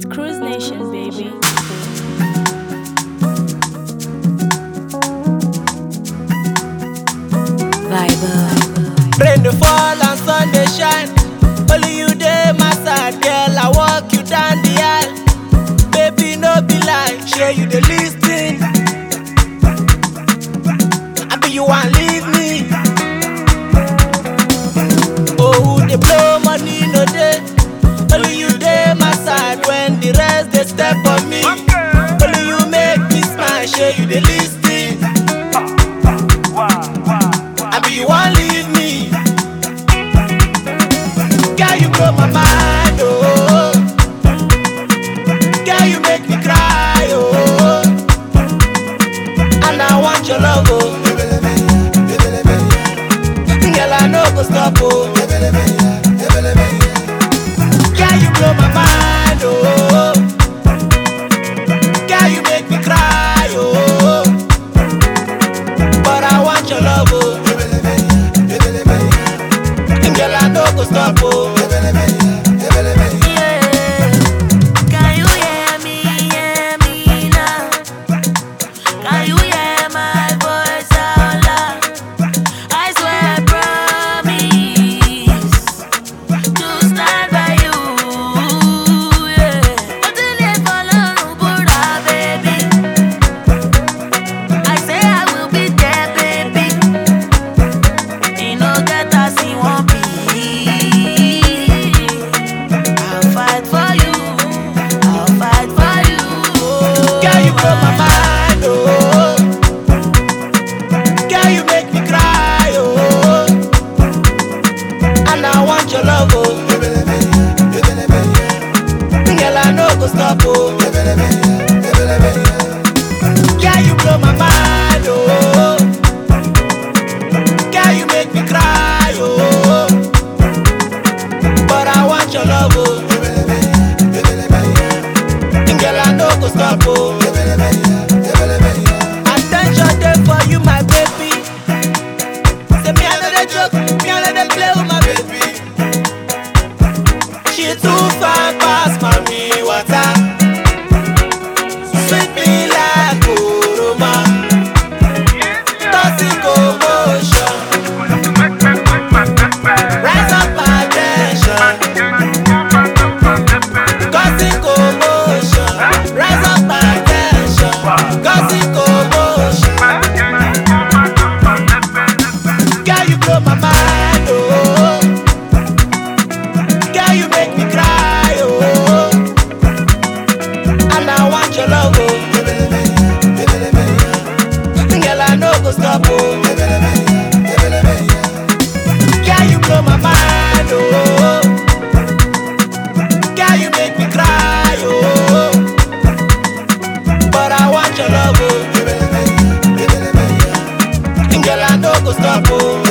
It's Cruise Nation, baby. Rain dey fall and sun dey shine. Only you dey my side, girl. I walk you down the aisle. Baby, no be lie, shey you dey lis ten. I be you wan leave me. Oh, who dey blow money no dey. Only you dey my side when the rest dey step on me. Only you make me smile, shey you dey lis ten. I be you wan leave me. Girl, you blow my mind, oh. Girl, you make me cry, oh. And I want your love, oh. Girl, I no go stop, oh. Girl, you blow my mind, oh. Girl, you make me cry, oh. But I want your love, oh. Girl, I no go stop, oh. Can you hear me now? Can you hear my voice out loud? I swear I promise to stand by you. But you live alone, Buddha, baby. I say I will be there, baby. You know that I see one be. I'll fight for you. I'll fight for you. Girl, you blow my mind, oh. Girl, you make me cry, oh. And I want your love, oh. Girl, I no go stop, oh. Girl, you blow my mind, oh. Girl, you make me cry, oh. But I want your love, oh. Girl, I no go stop, oh. Attention dey for you, my baby. Say me I no dey joke, me I no dey play with my baby. She too fine pass mommy water. Sweet me like oroma. Tossing commotion, rise up my tension. Causing commotion, rise up my tension. Causing commotion. Girl, you blow my mind, oh. Girl, you make me cry, oh. And I want your love, oh. Girl, I no go stop, oh. Girl, you blow my mind, oh. Girl, you make me cry, oh. But I want your love, oh. Girl, I no go stop, oh.